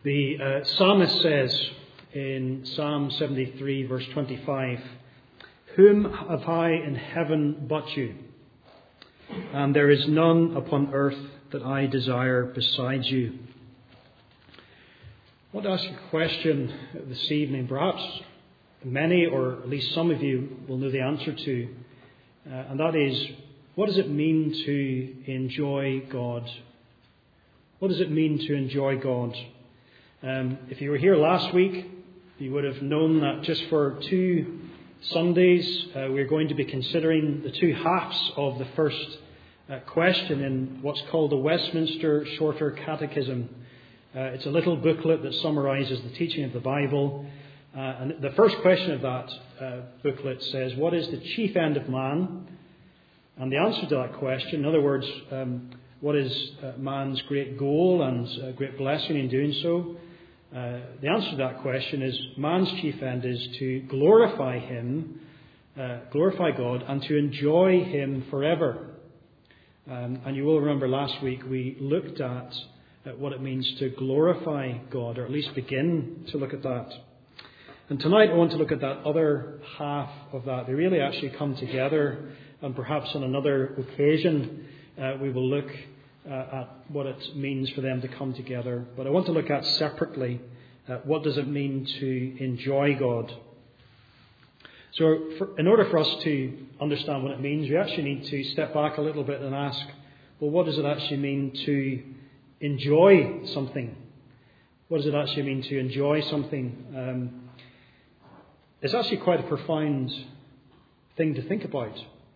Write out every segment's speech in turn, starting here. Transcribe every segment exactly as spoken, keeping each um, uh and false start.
The uh, psalmist says in Psalm seventy-three, verse twenty-five, "Whom have I in heaven but you? And there is none upon earth that I desire besides you." I want to ask you a question this evening. Perhaps many, or at least some of you, will know the answer to, uh, and that is, what does it mean to enjoy God? What does it mean to enjoy God? Um, if you were here last week, you would have known that just for two Sundays, uh, we're going to be considering the two halves of the first uh, question in what's called the Westminster Shorter Catechism. Uh, it's a little booklet that summarises the teaching of the Bible. Uh, and the first question of that uh, booklet says, what is the chief end of man? And the answer to that question, in other words, um, what is uh, man's great goal and uh, great blessing in doing so? Uh, the answer to that question is man's chief end is to glorify Him, uh, glorify God, and to enjoy Him forever. Um, and you will remember last week we looked at, at what it means to glorify God, or at least begin to look at that. And tonight I want to look at that other half of that. They really actually come together, and perhaps on another occasion uh, we will look Uh, at what it means for them to come together. But I want to look at separately uh, what does it mean to enjoy God. So for, in order for us to understand what it means, we actually need to step back a little bit and ask, well, what does it actually mean to enjoy something? What does it actually mean to enjoy something? Um, it's actually quite a profound thing to think about.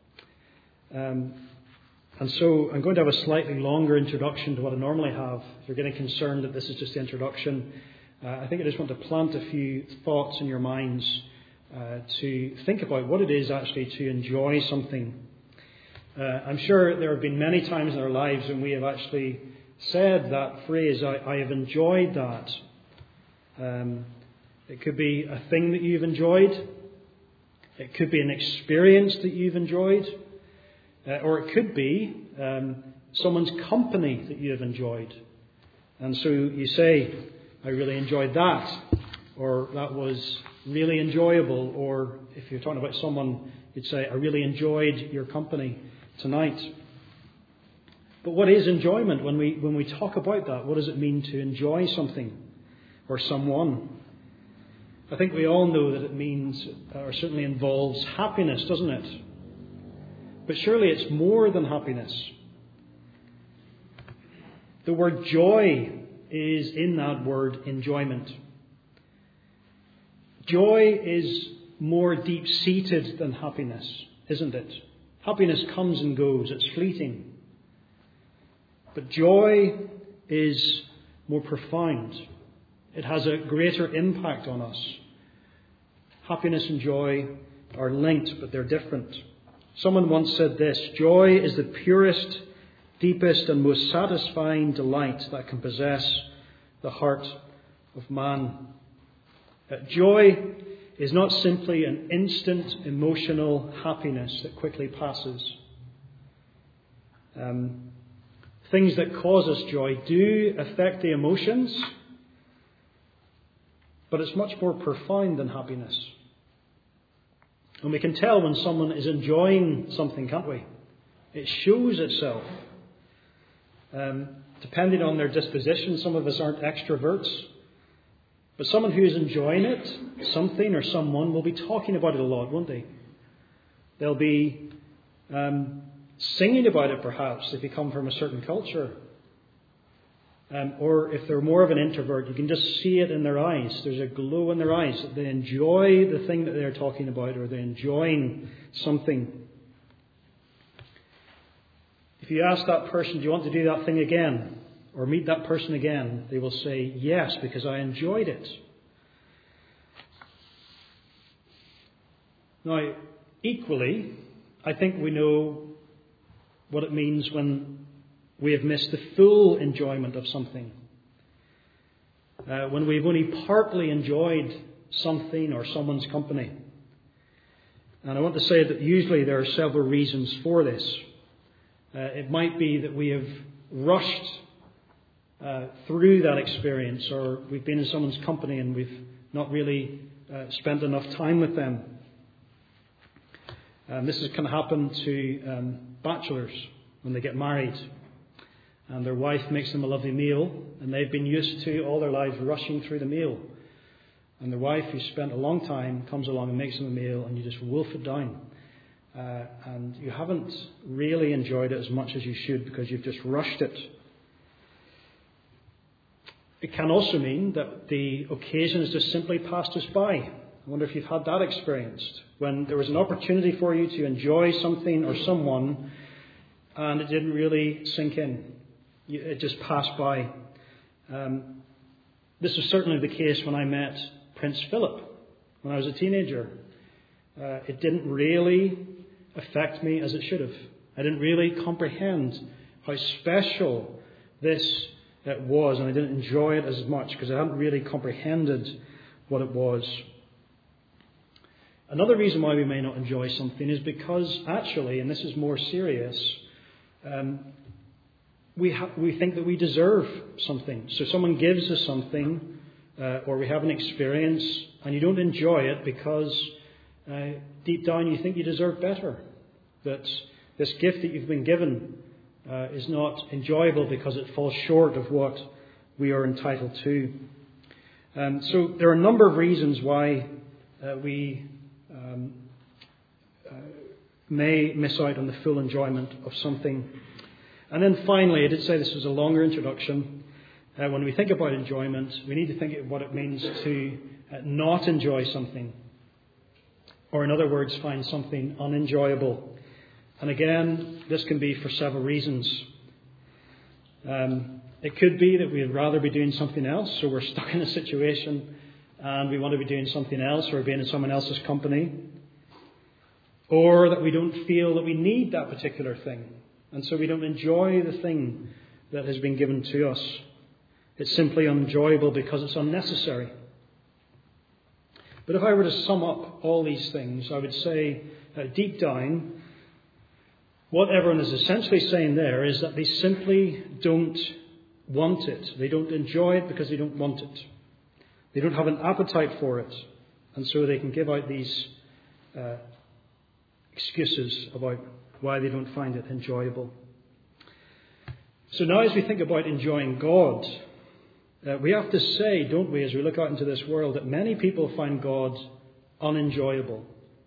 Um And so I'm going to have a slightly longer introduction to what I normally have. If you're getting concerned that this is just the introduction, uh, I think I just want to plant a few thoughts in your minds uh, to think about what it is actually to enjoy something. Uh, I'm sure there have been many times in our lives when we have actually said that phrase, I, I have enjoyed that. Um, it could be a thing that you've enjoyed. It could be an experience that you've enjoyed. Uh, or it could be um, someone's company that you have enjoyed. And so you say, I really enjoyed that, or that was really enjoyable, or if you're talking about someone, you'd say, I really enjoyed your company tonight. But what is enjoyment? When we when we talk about that, what does it mean to enjoy something or someone? I think we all know that it means, or certainly involves, happiness, doesn't it? But surely it's more than happiness. The word joy is in that word enjoyment. Joy is more deep-seated than happiness, isn't it? Happiness comes and goes, it's fleeting. But joy is more profound. It has a greater impact on us. Happiness and joy are linked, but they're different. Someone once said this, joy is the purest, deepest and most satisfying delight that can possess the heart of man. Uh, joy is not simply an instant emotional happiness that quickly passes. Um, things that cause us joy do affect the emotions, but it's much more profound than happiness. And we can tell when someone is enjoying something, can't we? It shows itself. Um, depending on their disposition, some of us aren't extroverts. But someone who is enjoying it, something or someone, will be talking about it a lot, won't they? They'll be um, singing about it, perhaps, if you come from a certain culture. Um, or if they're more of an introvert, you can just see it in their eyes. There's a glow in their eyes that they enjoy the thing that they're talking about, or they're enjoying something. If you ask that person, do you want to do that thing again? Or meet that person again? They will say, yes, because I enjoyed it. Now, equally, I think we know what it means when we have missed the full enjoyment of something. Uh, when we've only partly enjoyed something or someone's company. And I want to say that usually there are several reasons for this. Uh, it might be that we have rushed uh, through that experience, or we've been in someone's company and we've not really uh, spent enough time with them. Um, this is, can happen to um, bachelors when they get married and their wife makes them a lovely meal, and they've been used to all their lives rushing through the meal. And their wife, who spent a long time, comes along and makes them a meal, and you just wolf it down. Uh, and you haven't really enjoyed it as much as you should because you've just rushed it. It can also mean that the occasion has just simply passed us by. I wonder if you've had that experience, when there was an opportunity for you to enjoy something or someone, and it didn't really sink in. It just passed by. Um, this was certainly the case when I met Prince Philip when I was a teenager. Uh, it didn't really affect me as it should have. I didn't really comprehend how special this uh, was, and I didn't enjoy it as much because I hadn't really comprehended what it was. Another reason why we may not enjoy something is because actually, and this is more serious, um, we ha- we think that we deserve something. So someone gives us something, uh, or we have an experience, and you don't enjoy it because uh, deep down you think you deserve better. That this gift that you've been given uh, is not enjoyable because it falls short of what we are entitled to. Um, so there are a number of reasons why uh, we um, uh, may miss out on the full enjoyment of something. And then finally, I did say this was a longer introduction. Uh, when we think about enjoyment, we need to think of what it means to uh, not enjoy something. Or in other words, find something unenjoyable. And again, this can be for several reasons. Um, it could be that we'd rather be doing something else, so we're stuck in a situation and we want to be doing something else, or being in someone else's company. Or that we don't feel that we need that particular thing, and so we don't enjoy the thing that has been given to us. It's simply unenjoyable because it's unnecessary. But if I were to sum up all these things, I would say uh, deep down, what everyone is essentially saying there is that they simply don't want it. They don't enjoy it because they don't want it. They don't have an appetite for it. And so they can give out these uh, excuses about why they don't find it enjoyable. So now as we think about enjoying God, uh, we have to say, don't we, as we look out into this world, that many people find God unenjoyable.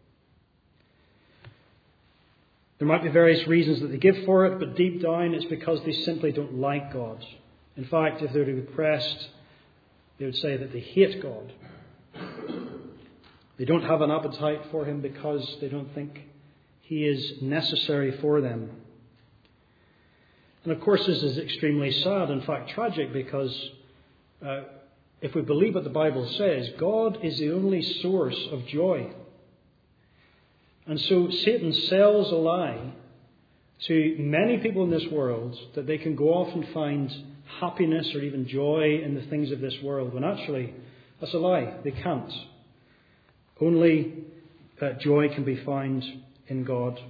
There might be various reasons that they give for it, but deep down it's because they simply don't like God. In fact, if they were to be pressed, they would say that they hate God. They don't have an appetite for Him because they don't think He is necessary for them. And of course this is extremely sad, in fact tragic, because uh, if we believe what the Bible says, God is the only source of joy. And so Satan sells a lie to many people in this world that they can go off and find happiness or even joy in the things of this world, when actually that's a lie. They can't. Only uh, joy can be found in God.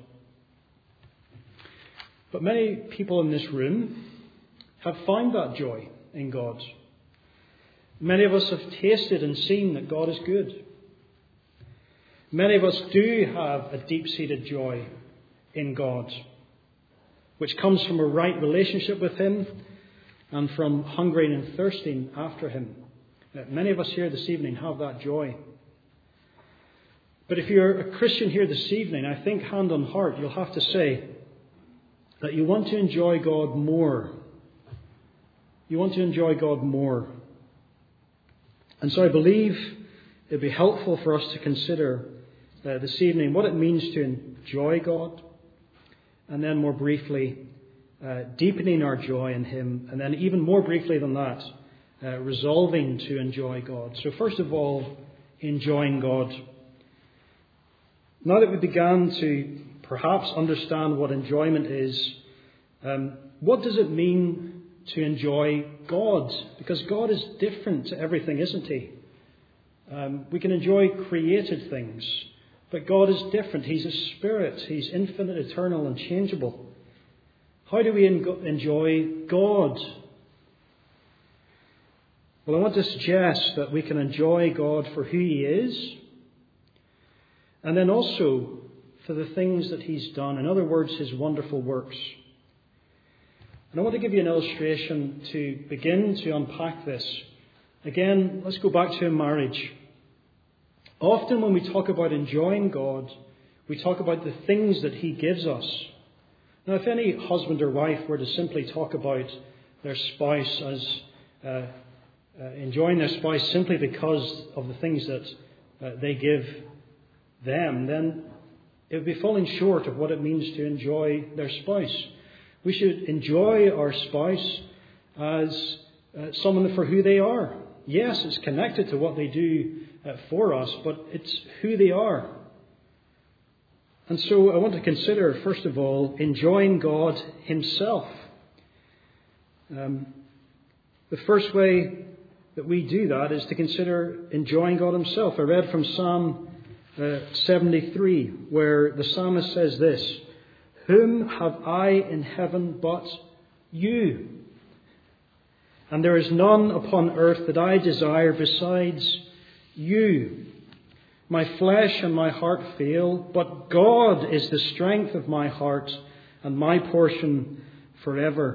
But many people in this room have found that joy in God. Many of us have tasted and seen that God is good. Many of us do have a deep-seated joy in God, which comes from a right relationship with Him and from hungering and thirsting after Him. Many of us here this evening have that joy. But if you're a Christian here this evening, I think hand on heart, you'll have to say that you want to enjoy God more. You want to enjoy God more. And so I believe it'd be helpful for us to consider uh, this evening what it means to enjoy God, and then more briefly, uh, deepening our joy in Him, and then even more briefly than that, uh, resolving to enjoy God. So first of all, enjoying God. Now that we began to perhaps understand what enjoyment is, um, what does it mean to enjoy God? Because God is different to everything, isn't He? Um, we can enjoy created things, but God is different. He's a spirit. He's infinite, eternal, and changeable. How do we enjoy God? Well, I want to suggest that we can enjoy God for who He is, and then also for the things that He's done. In other words, His wonderful works. And I want to give you an illustration to begin to unpack this. Again, let's go back to marriage. Often when we talk about enjoying God, we talk about the things that He gives us. Now, if any husband or wife were to simply talk about their spouse as uh, uh, enjoying their spouse simply because of the things that uh, they give them, then it would be falling short of what it means to enjoy their spouse. We should enjoy our spouse as uh, someone for who they are. Yes, it's connected to what they do uh, for us, but it's who they are. And so I want to consider, first of all, enjoying God Himself. Um, the first way that we do that is to consider enjoying God Himself. I read from Psalm uh, seventy-three, where the psalmist says this: "Whom have I in heaven but you? And there is none upon earth that I desire besides you. My flesh and my heart fail, but God is the strength of my heart and my portion forever."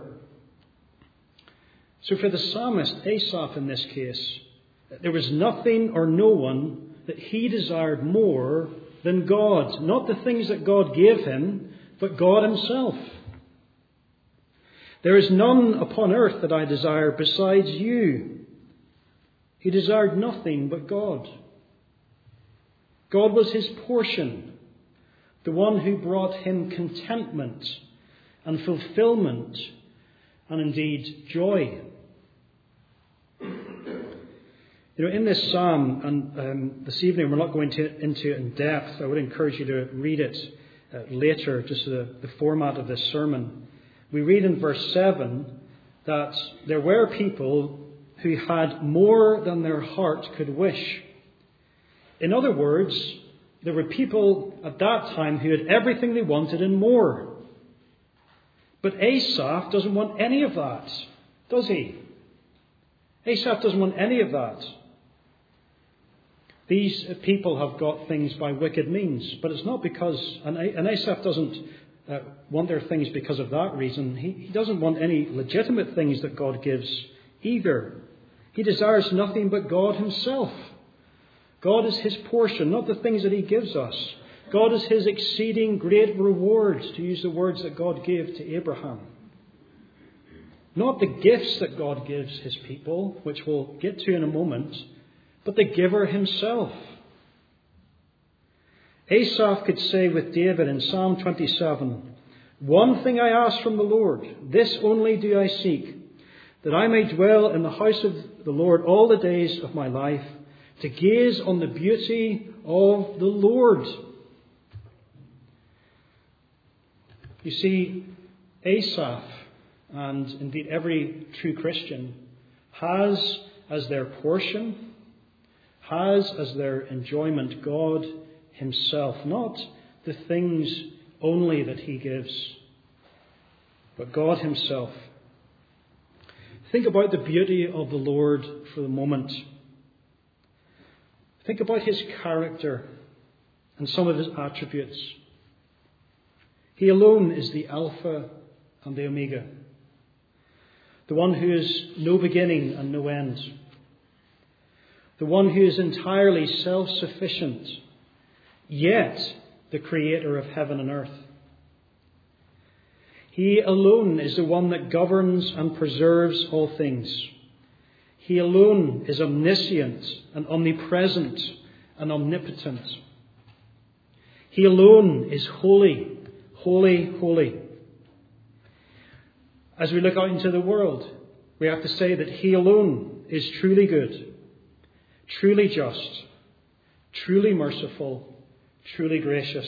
So for the psalmist, Asaph in this case, there was nothing or no one that he desired more than God. Not the things that God gave him, but God Himself. "There is none upon earth that I desire besides you." He desired nothing but God. God was his portion, the one who brought him contentment and fulfillment and indeed joy. You know, in this psalm, and um, this evening we're not going to, into it in depth. I would encourage you to read it uh, later, just the, the format of this sermon. We read in verse seven that there were people who had more than their heart could wish. In other words, there were people at that time who had everything they wanted and more. But Asaph doesn't want any of that, does he? Asaph doesn't want any of that. These people have got things by wicked means, but it's not because, and Asaph doesn't uh, want their things because of that reason. He, he doesn't want any legitimate things that God gives either. He desires nothing but God Himself. God is his portion, not the things that he gives us. God is his exceeding great reward, to use the words that God gave to Abraham. Not the gifts that God gives his people, which we'll get to in a moment, but the giver himself. Asaph could say with David in Psalm twenty-seven, "One thing I ask from the Lord, this only do I seek, that I may dwell in the house of the Lord all the days of my life, to gaze on the beauty of the Lord." You see, Asaph, and indeed every true Christian, has as their portion, has as their enjoyment God himself, not the things only that he gives, but God himself. Think about the beauty of the Lord for the moment. Think about his character and some of his attributes. He alone is the Alpha and the Omega, the one who is no beginning and no end, the one who is entirely self-sufficient, yet the creator of heaven and earth. He alone is the one that governs and preserves all things. He alone is omniscient and omnipresent and omnipotent. He alone is holy, holy, holy. As we look out into the world, we have to say that he alone is truly good, truly just, truly merciful, truly gracious.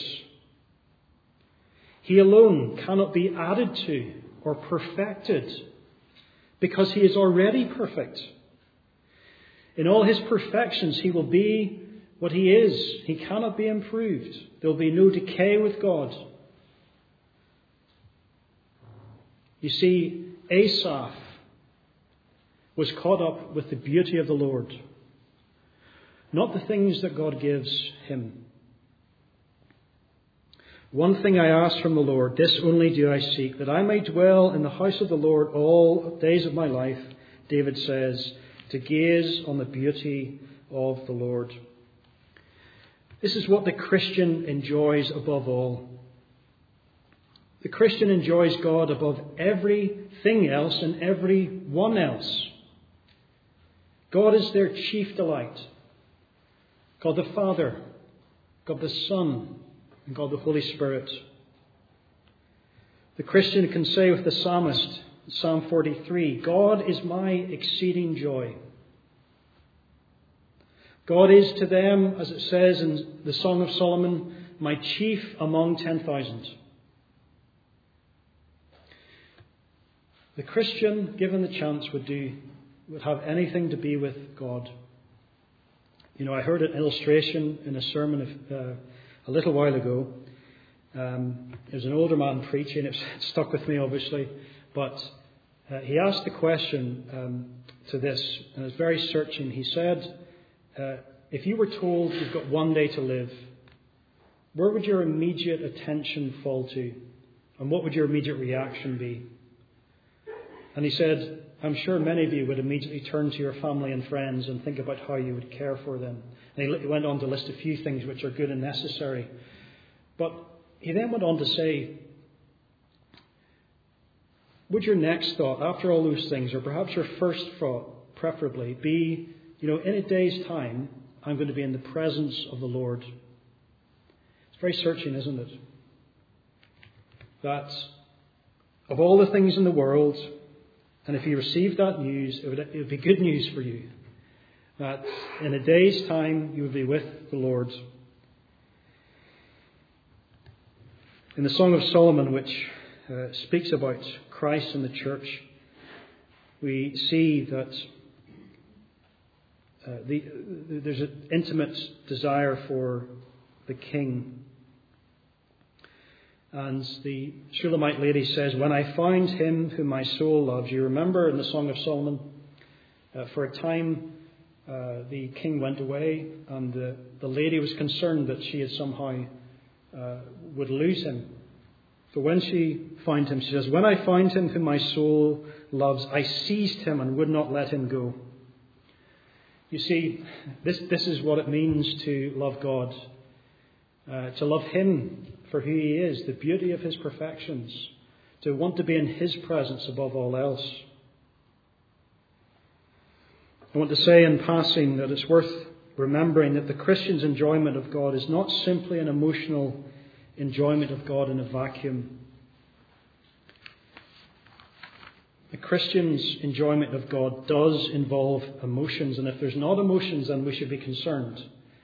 He alone cannot be added to or perfected because he is already perfect. In all his perfections, he will be what he is. He cannot be improved. There will be no decay with God. You see, Asaph was caught up with the beauty of the Lord, not the things that God gives him. One thing I ask from the Lord, this only do I seek, that I may dwell in the house of the Lord all days of my life, David says, to gaze on the beauty of the Lord. This is what the Christian enjoys above all. The Christian enjoys God above everything else and everyone else. God is their chief delight. God the Father, God the Son, and God the Holy Spirit. The Christian can say with the psalmist, Psalm forty-three, God is my exceeding joy. God is to them, as it says in the Song of Solomon, my chief among ten thousand. The Christian, given the chance, would do would have anything to be with God. You know, I heard an illustration in a sermon of, uh, a little while ago. Um, there was an older man preaching. It stuck with me, obviously, but uh, he asked the question um, to this, and it was very searching. He said, uh, if you were told you've got one day to live, where would your immediate attention fall to? And what would your immediate reaction be? And he said, I'm sure many of you would immediately turn to your family and friends and think about how you would care for them. And he went on to list a few things which are good and necessary. But he then went on to say, would your next thought, after all those things, or perhaps your first thought, preferably, be, you know, in a day's time, I'm going to be in the presence of the Lord. It's very searching, isn't it? That of all the things in the world, and if you received that news, it would, it would be good news for you. That in a day's time, you would be with the Lord. In the Song of Solomon, which uh, speaks about Christ and the church, we see that uh, the, there's an intimate desire for the king. And the Shulamite lady says, when I find him whom my soul loves. You remember in the Song of Solomon, uh, for a time uh, the king went away, and the, the lady was concerned that she had somehow uh, would lose him. So when she found him, she says, when I find him whom my soul loves, I seized him and would not let him go. You see, this, this is what it means to love God. Uh, to love him for who he is, the beauty of his perfections, to want to be in his presence above all else. I want to say in passing that it's worth remembering that the Christian's enjoyment of God is not simply an emotional enjoyment of God in a vacuum. The Christian's enjoyment of God does involve emotions, and if there's not emotions, then we should be concerned.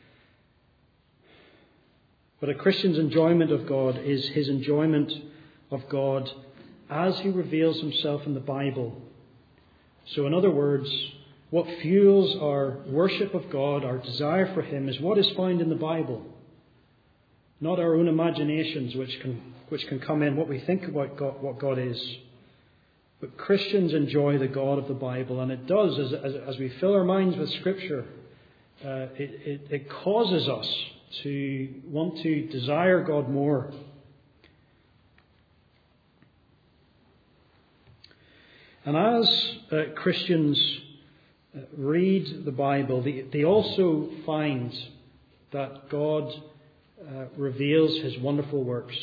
But a Christian's enjoyment of God is his enjoyment of God as he reveals himself in the Bible. So in other words, what fuels our worship of God, our desire for him, is what is found in the Bible. Not our own imaginations which can which can come in, what we think about God, what God is. But Christians enjoy the God of the Bible, and it does, as, as, as we fill our minds with Scripture, uh, it, it, it causes us to want to desire God more. And as uh, Christians uh, read the Bible, they, they also find that God uh, reveals his wonderful works.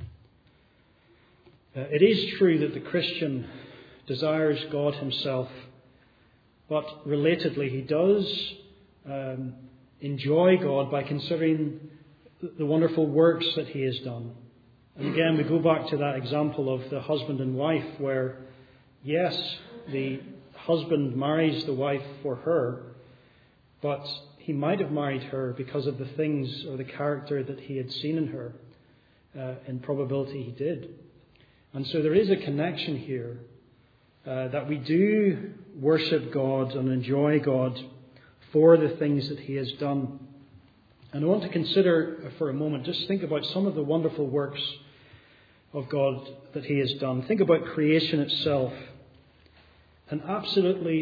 Uh, it is true that the Christian desires God himself, but relatedly he does um, enjoy God by considering the wonderful works that he has done. And again, we go back to that example of the husband and wife where, yes, the husband marries the wife for her, but he might have married her because of the things or the character that he had seen in her. Uh, in probability he did. And so there is a connection here uh, that we do worship God and enjoy God for the things that he has done. And I want to consider for a moment, just think about some of the wonderful works of God that he has done. Think about creation itself. An absolutely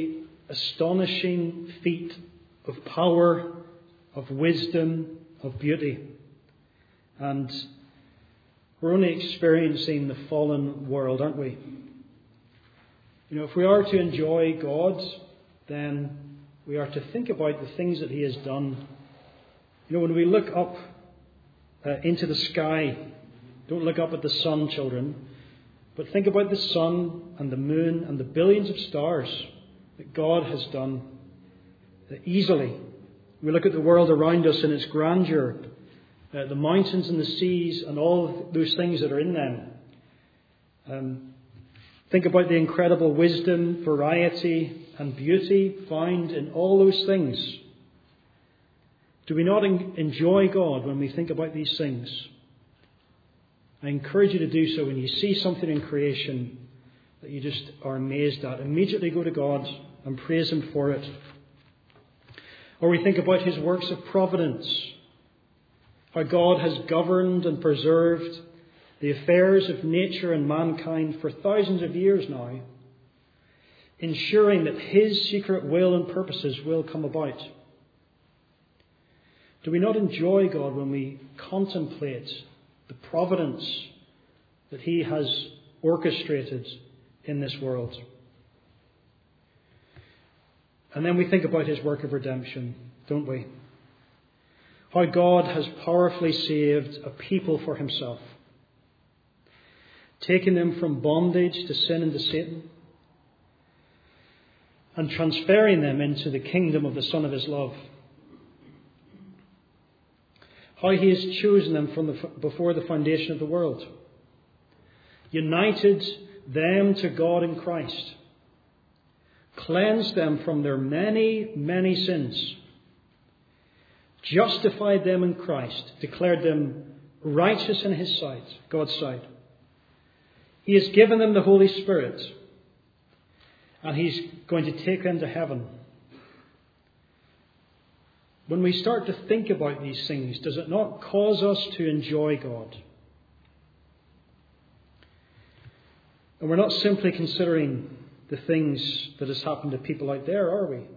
astonishing feat of power, of wisdom, of beauty. And we're only experiencing the fallen world, aren't we? You know, if we are to enjoy God, then we are to think about the things that He has done. You know, when we look up uh, into the sky, don't look up at the sun, children, but think about the sun and the moon and the billions of stars that God has done uh, easily. We look at the world around us and its grandeur, uh, the mountains and the seas and all those things that are in them. Um, think about the incredible wisdom, variety and beauty found in all those things. Do we not en- enjoy God when we think about these things? I encourage you to do so. When you see something in creation that you just are amazed at, immediately go to God and praise Him for it. Or we think about His works of providence, how God has governed and preserved the affairs of nature and mankind for thousands of years now, ensuring that His secret will and purposes will come about. Do we not enjoy God when we contemplate the providence that He has orchestrated in this world? And then we think about His work of redemption, don't we? How God has powerfully saved a people for Himself, taking them from bondage to sin and to Satan, and transferring them into the kingdom of the Son of His love. How He has chosen them from the, before the foundation of the world, united them to God in Christ, cleansed them from their many, many sins, justified them in Christ, declared them righteous in His sight, God's sight. He has given them the Holy Spirit, and He's going to take them to heaven. When we start to think about these things, does it not cause us to enjoy God? And we're not simply considering the things that has happened to people out there, are we?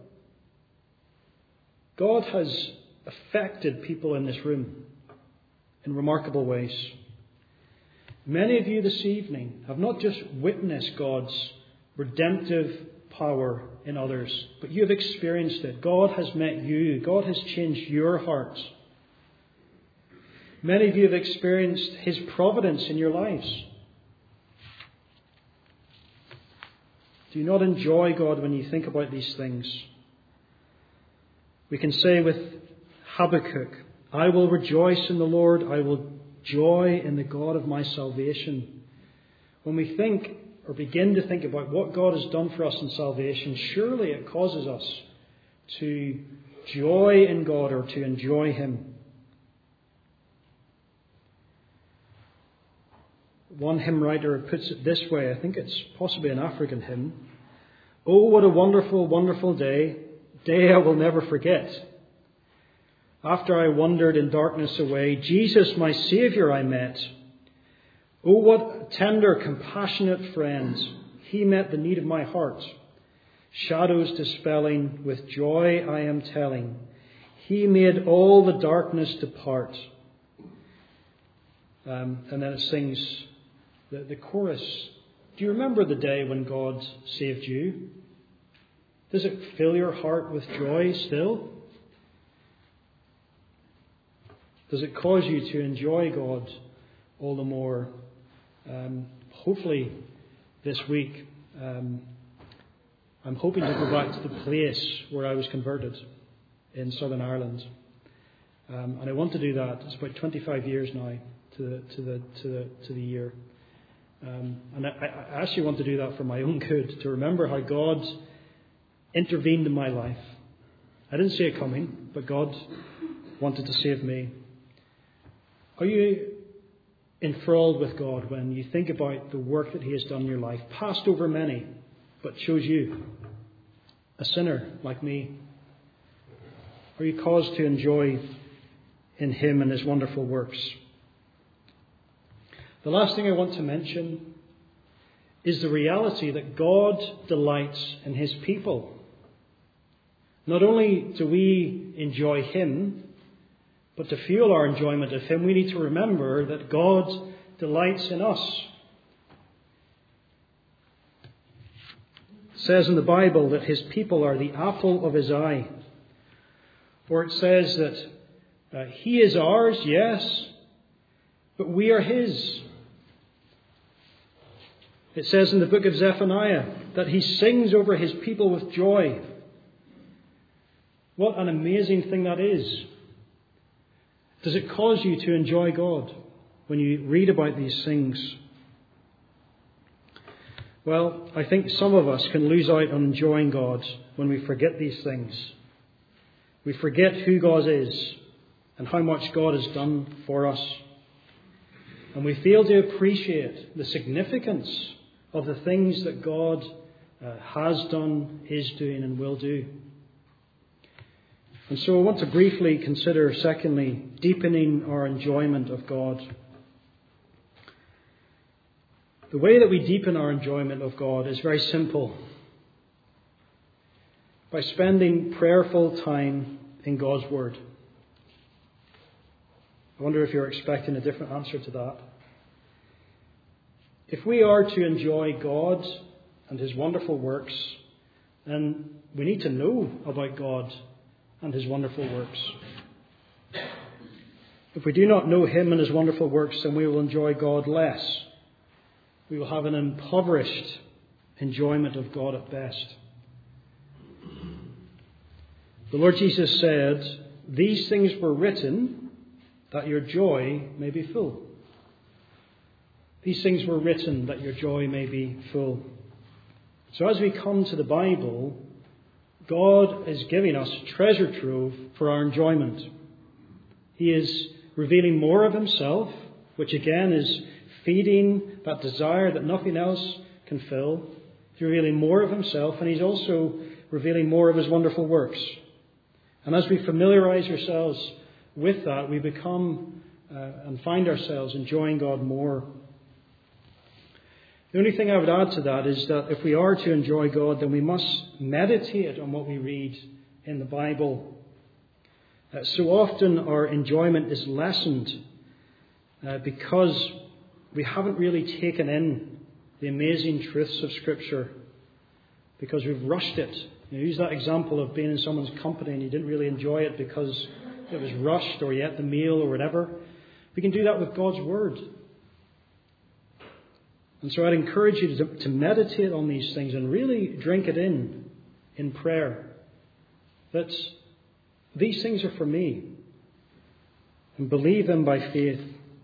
God has affected people in this room in remarkable ways. Many of you this evening have not just witnessed God's redemptive power in others, but you have experienced it. God has met you. God has changed your heart. Many of you have experienced His providence in your lives. Do you not enjoy God when you think about these things? We can say with Habakkuk, I will rejoice in the Lord. I will joy in the God of my salvation. When we think or begin to think about what God has done for us in salvation, surely it causes us to joy in God or to enjoy Him. One hymn writer puts it this way, I think it's possibly an African hymn. Oh, what a wonderful, wonderful day, day I will never forget. After I wandered in darkness away, Jesus, my Saviour, I met. Oh, what tender, compassionate friends. He met the need of my heart. Shadows dispelling, with joy I am telling. He made all the darkness depart. Um, and then it sings the, the chorus. Do you remember the day when God saved you? Does it fill your heart with joy still? Does it cause you to enjoy God all the more? Um, hopefully this week um, I'm hoping to go back to the place where I was converted in Southern Ireland, um, and I want to do that. It's about twenty-five years now to the to the to the, to the year, um, and I, I actually want to do that for my own good, to remember how God intervened in my life. I didn't see it coming, but God wanted to save me. Are you enthralled with God when you think about the work that He has done in your life, passed over many, but chose you, a sinner like me? Are you caused to enjoy in Him and His wonderful works? The last thing I want to mention is the reality that God delights in His people. Not only do we enjoy Him, but to fuel our enjoyment of Him, we need to remember that God delights in us. It says in the Bible that His people are the apple of His eye. Or it says that uh, He is ours, yes, but we are His. It says in the book of Zephaniah that He sings over His people with joy. What an amazing thing that is. Does it cause you to enjoy God when you read about these things? Well, I think some of us can lose out on enjoying God when we forget these things. We forget who God is and how much God has done for us. And we fail to appreciate the significance of the things that God uh, has done, is doing and will do. And so I want to briefly consider, secondly, deepening our enjoyment of God. The way that we deepen our enjoyment of God is very simple. By spending prayerful time in God's Word. I wonder if you're expecting a different answer to that. If we are to enjoy God and His wonderful works, then we need to know about God and His wonderful works. If we do not know Him and His wonderful works, then we will enjoy God less. We will have an impoverished enjoyment of God at best. The Lord Jesus said, "These things were written that your joy may be full." These things were written that your joy may be full. So as we come to the Bible, God is giving us treasure trove for our enjoyment. He is revealing more of Himself, which again is feeding that desire that nothing else can fill. He's revealing more of Himself, and He's also revealing more of His wonderful works. And as we familiarize ourselves with that, we become uh, and find ourselves enjoying God more. The only thing I would add to that is that if we are to enjoy God, then we must meditate on what we read in the Bible. Uh, so often our enjoyment is lessened uh, because we haven't really taken in the amazing truths of Scripture, because we've rushed it. You know, use that example of being in someone's company and you didn't really enjoy it because it was rushed, or you ate the meal or whatever. We can do that with God's Word. And so I'd encourage you to, to meditate on these things and really drink it in, in prayer. That these things are for me. And believe them by faith.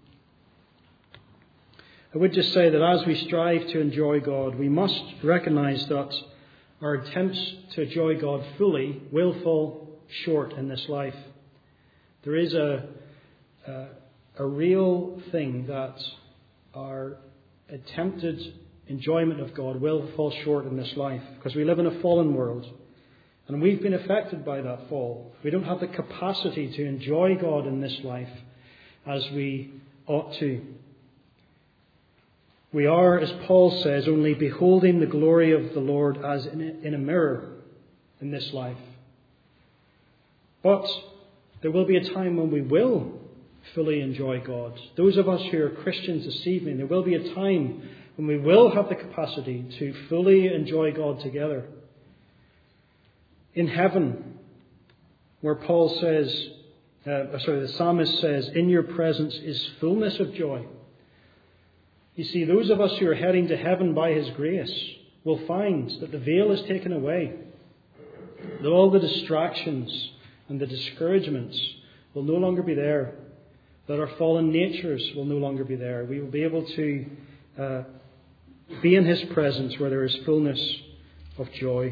I would just say that as we strive to enjoy God, we must recognize that our attempts to enjoy God fully will fall short in this life. There is a, a, a real thing that our attempted enjoyment of God will fall short in this life, because we live in a fallen world and we've been affected by that fall. We don't have the capacity to enjoy God in this life as we ought to. We are, as Paul says, only beholding the glory of the Lord as in a, in a mirror in this life. But there will be a time when we will fully enjoy God. Those of us who are Christians this evening, there will be a time when we will have the capacity to fully enjoy God together. In heaven, where Paul says, uh, sorry, the psalmist says, "In your presence is fullness of joy." You see, those of us who are heading to heaven by His grace will find that the veil is taken away, that all the distractions and the discouragements will no longer be there, that our fallen natures will no longer be there. We will be able to uh, be in His presence where there is fullness of joy.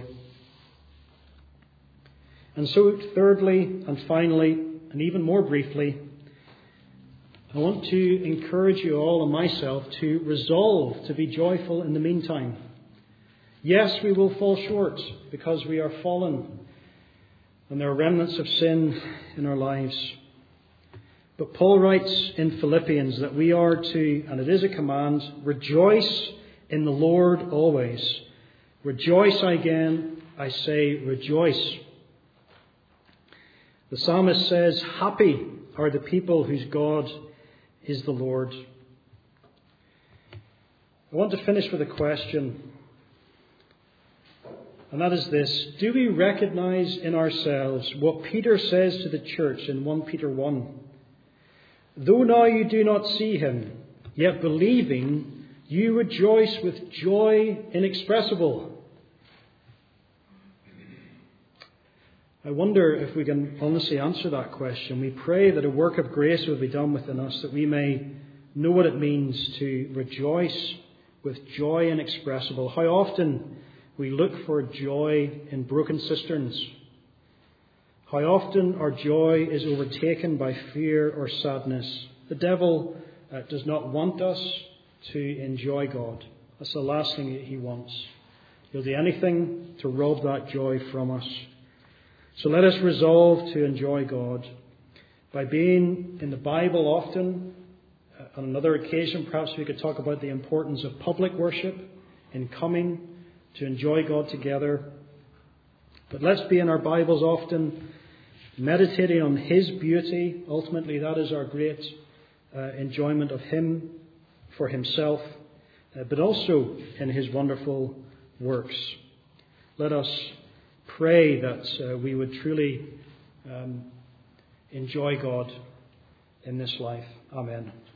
And so, thirdly and finally, and even more briefly, I want to encourage you all and myself to resolve to be joyful in the meantime. Yes, we will fall short because we are fallen and there are remnants of sin in our lives. But Paul writes in Philippians that we are to, and it is a command, rejoice in the Lord always. Rejoice again, I say rejoice. The psalmist says, "Happy are the people whose God is the Lord." I want to finish with a question, and that is this: do we recognize in ourselves what Peter says to the church in First Peter one? "Though now you do not see him, yet believing, you rejoice with joy inexpressible." I wonder if we can honestly answer that question. We pray that a work of grace will be done within us, that we may know what it means to rejoice with joy inexpressible. How often we look for joy in broken cisterns. How often our joy is overtaken by fear or sadness. The devil uh, does not want us to enjoy God. That's the last thing that he wants. He'll do anything to rob that joy from us. So let us resolve to enjoy God by being in the Bible often. Uh, on another occasion, perhaps we could talk about the importance of public worship in coming to enjoy God together. But let's be in our Bibles often, meditating on His beauty. Ultimately, that is our great uh, enjoyment of Him for Himself, uh, but also in His wonderful works. Let us pray that uh, we would truly um, enjoy God in this life. Amen.